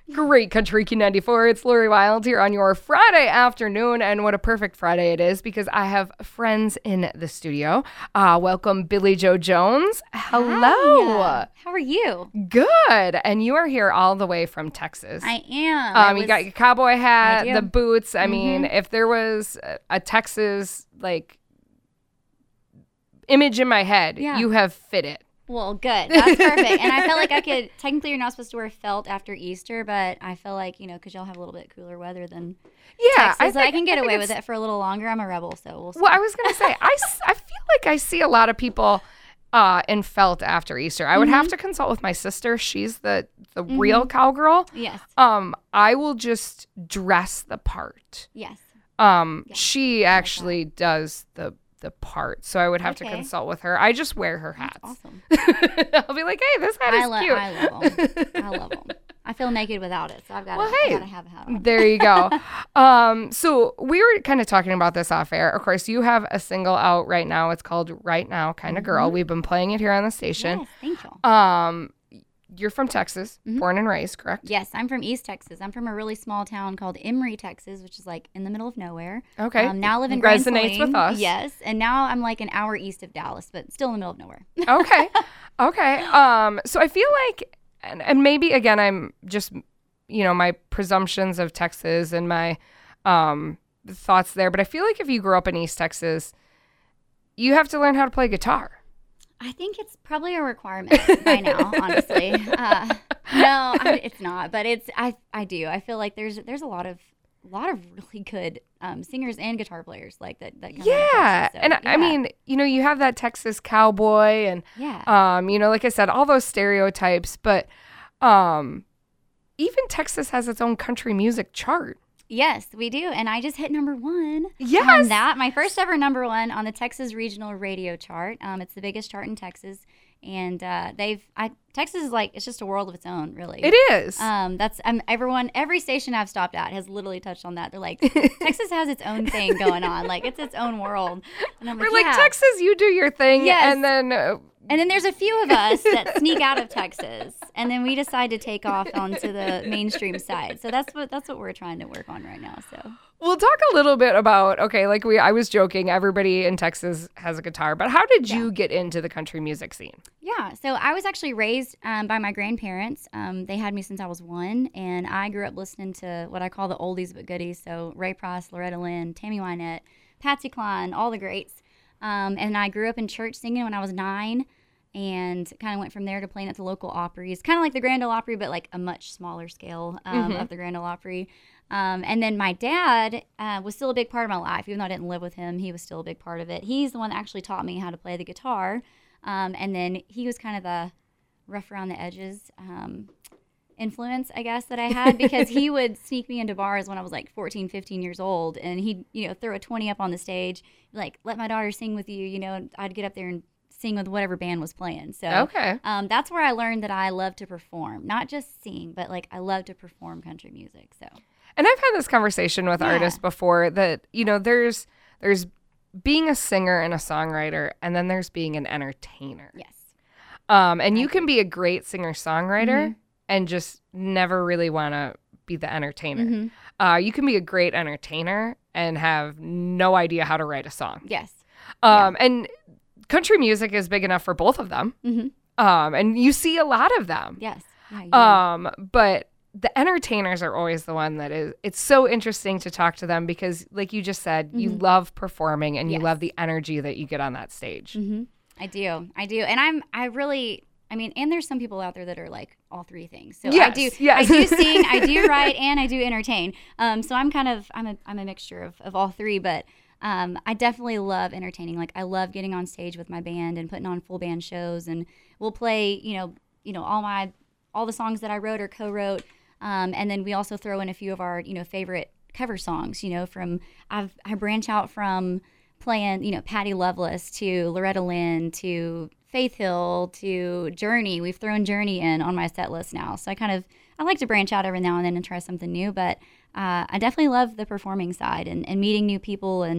Great Country Q94. It's Lori Wild here on your Friday afternoon, and what a perfect Friday it is because I have friends in the studio. Welcome, Billy Joe Jones. Hello. Hi. How are you? Good. And you are here all the way from Texas. I am. You got your cowboy hat, the boots. I mean, if there was a Texas image in my head, you have fit it. Well, good. That's perfect. And I felt like I could, technically you're not supposed to wear felt after Easter, but I feel like, because y'all have a little bit cooler weather than Texas. I can get away with it for a little longer. I'm a rebel, so we'll see. Well, I was going to say, I feel like I see a lot of people in felt after Easter. I would have to consult with my sister. She's the real cowgirl. Yes. I will just dress the part. Yes. She actually does the part, so I would have to consult with her. I just wear her hats. That's awesome. I'll be like, hey, this hat is cute. I love them. I feel naked without it, so I've got to have a hat on. There you go. So we were kind of talking about this off air. Of course, you have a single out right now. It's called Right Now Kind of Girl. We've been playing it here on the station. Yes, thank you. You're from Texas, born and raised, correct? Yes, I'm from East Texas. I'm from a really small town called Emory, Texas, which is like in the middle of nowhere. Okay. Now I live in Grand Resonates Saline. with us. Yes, and now I'm like an hour east of Dallas, but still in the middle of nowhere. Okay. So I feel like, and maybe again, I'm just, my presumptions of Texas and my thoughts there, but I feel like if you grew up in East Texas, you have to learn how to play guitar. I think it's probably a requirement by now, honestly. No, it's not, but I do. I feel like there's a lot of really good singers and guitar players like that come out of Texas, so, and I mean, you have that Texas cowboy and like I said, all those stereotypes, but even Texas has its own country music chart. Yes, we do. And I just hit number 1 yes. on that. My first ever number 1 on the Texas Regional Radio Chart. It's the biggest chart in Texas. And Texas is like, it's just a world of its own, really. It is. Every station I've stopped at has literally touched on that. They're like, Texas has its own thing going on. Like, it's its own world. And I'm We're like, Texas, you do your thing. Yes. And then... And then there's a few of us that sneak out of Texas, and then we decide to take off onto the mainstream side. So that's what we're trying to work on right now. So we'll talk a little bit about I was joking. Everybody in Texas has a guitar, but how did you get into the country music scene? Yeah, so I was actually raised by my grandparents. They had me since I was 1, and I grew up listening to what I call the oldies but goodies. So Ray Price, Loretta Lynn, Tammy Wynette, Patsy Cline, all the greats. And I grew up in church singing when I was 9 and kind of went from there to playing at the local Opry's, kind of like the Grand Ole Opry, but like a much smaller scale of the Grand Ole Opry. And then my dad was still a big part of my life. Even though I didn't live with him, he was still a big part of it. He's the one that actually taught me how to play the guitar. And then he was kind of the rough around the edges influence, I guess, that I had, because he would sneak me into bars when I was like 14, 15 years old, and he'd, throw a 20 up on the stage, like, let my daughter sing with you, and I'd get up there and sing with whatever band was playing. So that's where I learned that I love to perform, not just sing, but like I love to perform country music. So, and I've had this conversation with artists before that, there's being a singer and a songwriter, and then there's being an entertainer. Yes. And you can be a great singer-songwriter and just never really want to be the entertainer. You can be a great entertainer and have no idea how to write a song. Yes. And country music is big enough for both of them. And you see a lot of them. Yes. Yeah, but the entertainers are always the one that it's so interesting to talk to them because, like you just said, you love performing and you love the energy that you get on that stage. I do. And and there's some people out there that are like all three things. So I do sing, I do write, and I do entertain. So I'm a mixture of all three, but I definitely love entertaining. Like, I love getting on stage with my band and putting on full band shows, and we'll play, all the songs that I wrote or co-wrote. And then we also throw in a few of our, favorite cover songs, I branch out from playing, Patty Loveless to Loretta Lynn to Faith Hill to Journey. We've thrown Journey in on my set list now. So I like to branch out every now and then and try something new, but I definitely love the performing side and meeting new people and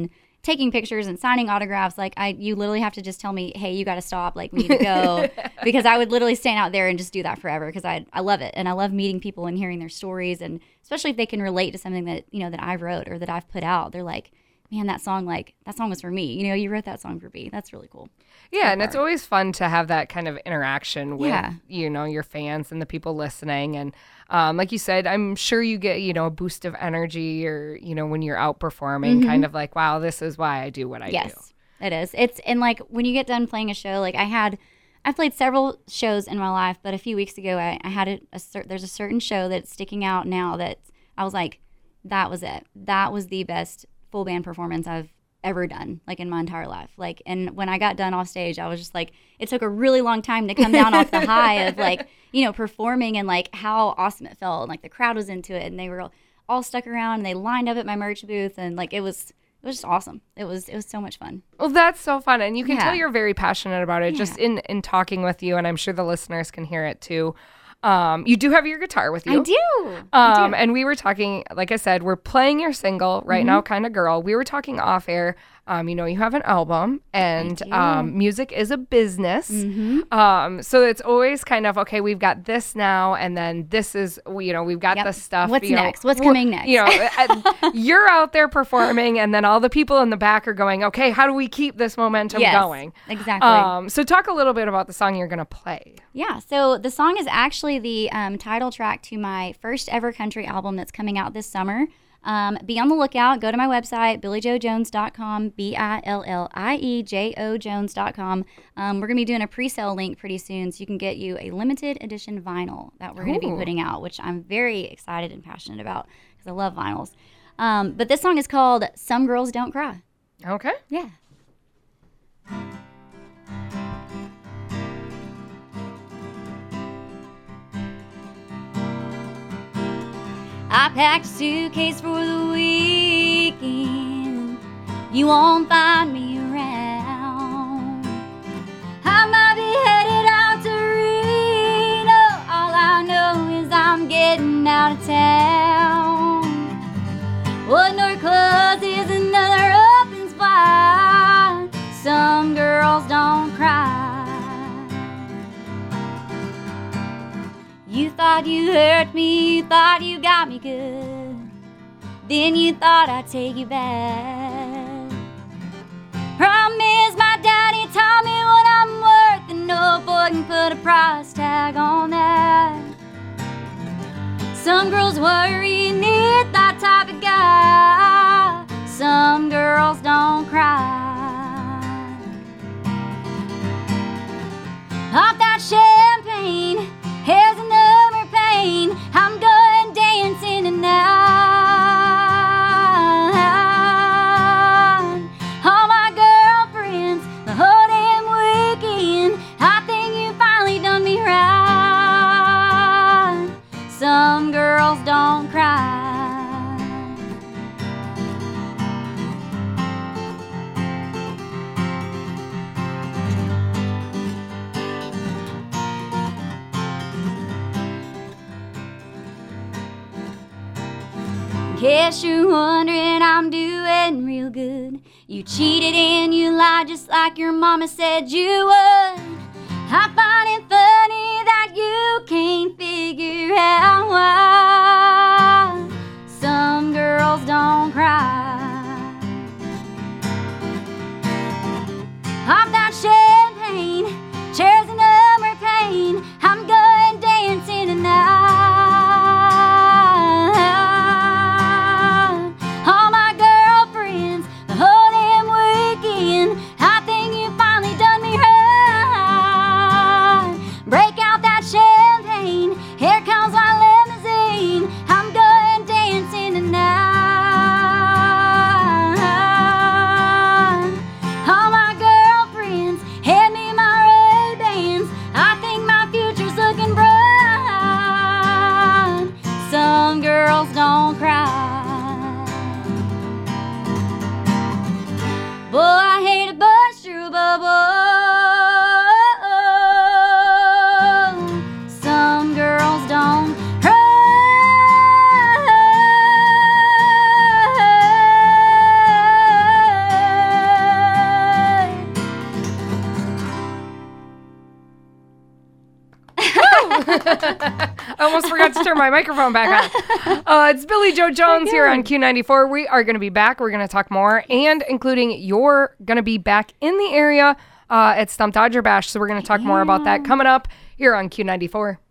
taking pictures and signing autographs. Like you literally have to just tell me, hey, you got to stop. Like we need to go, because I would literally stand out there and just do that forever, because I love it, and I love meeting people and hearing their stories, and especially if they can relate to something that that I wrote or that I've put out. They're like, man, that song was for me. You wrote that song for me. That's really cool. Yeah, and it's always fun to have that kind of interaction with, Yeah. your fans and the people listening. And like you said, I'm sure you get, a boost of energy, or, when you're out performing, kind of like, wow, this is why I do what I do. Yes, it is. And like when you get done playing a show, like I've played several shows in my life, but a few weeks ago I had there's a certain show that's sticking out now that I was like, that was it. That was the best full band performance I've ever done, like in my entire life. Like, and when I got done off stage, I was just like, it took a really long time to come down off the high of like, performing, and like how awesome it felt. And like the crowd was into it, and they were all stuck around, and they lined up at my merch booth, and like it was just awesome. It was so much fun. Well, that's so fun. And you can tell Yeah. you're very passionate about it just in talking with you. And I'm sure the listeners can hear it too. You do have your guitar with you. I do. And we were talking, like I said, we're playing your single right now, Kind of Girl. We were talking off air. You have an album, and music is a business. So it's always kind of, okay, we've got this now, and then this is, we've got this stuff. What's next? What's coming next? You're out there performing, and then all the people in the back are going, okay, how do we keep this momentum going? Exactly. So talk a little bit about the song you're going to play. Yeah, so the song is actually the title track to my first ever country album that's coming out this summer. Be on the lookout. Go to my website, BillieJoeJones.com, BillieJones.com. We're going to be doing a pre-sale link pretty soon, so you can get you a limited edition vinyl that we're going to be putting out, which I'm very excited and passionate about because I love vinyls. But this song is called Some Girls Don't Cry. Okay. Yeah. I packed a suitcase for the weekend. You won't find me around. I might be headed out to Reno. All I know is I'm getting out of town. One door closes, another opens wide. Some girls don't cry. You thought you hurt me, you thought you got me good. Then you thought I'd take you back. Promise my daddy taught me what I'm worth, and no boy can put a price tag on that. Some girls worry and need that type of guy. Some girls don't cry. Pop that champagne, here's another pain. I'm going dancing tonight. All my girlfriends, the whole damn weekend. I think you finally done me right. Some girls don't cry. Guess you're wondering I'm doing real good. You cheated and you lied just like your mama said you would. I find it funny that you can't figure out why some girls don't cry. Pop that champagne, cheers and number pain. I'm going dancing tonight. All my girlfriends, the whole damn weekend. I think you finally done me right. Break out that champagne, here comes my limousine. I'm going dancing tonight. All my girlfriends, hand me my Ray-Bans. I think my future's looking bright. Some girls don't cry. Boy, I hate a bust your bubble. Some girls don't cry. turn my microphone back on. It's Billy Joe Jones here on Q94. We are going to be back. We're going to talk more, and including you're going to be back in the area at Stump Dodger Bash. So we're going to talk more about that coming up here on Q94.